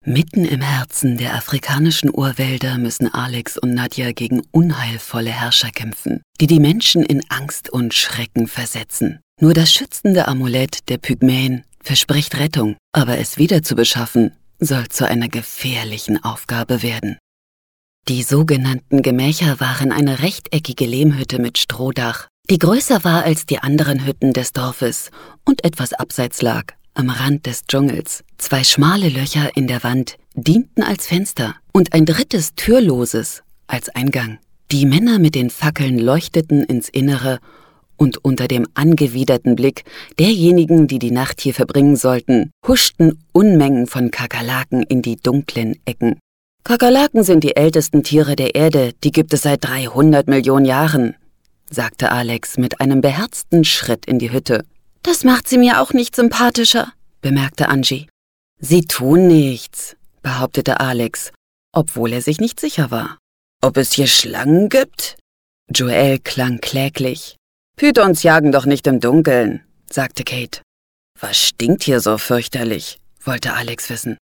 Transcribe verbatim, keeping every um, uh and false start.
Mitten im Herzen der afrikanischen Urwälder müssen Alex und Nadja gegen unheilvolle Herrscher kämpfen, die die Menschen in Angst und Schrecken versetzen. Nur das schützende Amulett der Pygmäen verspricht Rettung, aber es wieder zu beschaffen, soll zu einer gefährlichen Aufgabe werden. Die sogenannten Gemächer waren eine rechteckige Lehmhütte mit Strohdach, die größer war als die anderen Hütten des Dorfes und etwas abseits lag, am Rand des Dschungels. Zwei schmale Löcher in der Wand dienten als Fenster und ein drittes türloses als Eingang. Die Männer mit den Fackeln leuchteten ins Innere und unter dem angewiderten Blick derjenigen, die die Nacht hier verbringen sollten, huschten Unmengen von Kakerlaken in die dunklen Ecken. Kakerlaken sind die ältesten Tiere der Erde, die gibt es seit dreihundert Millionen Jahren, sagte Alex mit einem beherzten Schritt in die Hütte. Das macht sie mir auch nicht sympathischer, bemerkte Angie. Sie tun nichts, behauptete Alex, obwohl er sich nicht sicher war. Ob es hier Schlangen gibt? Joel klang kläglich. Pythons jagen doch nicht im Dunkeln, sagte Kate. Was stinkt hier so fürchterlich, wollte Alex wissen.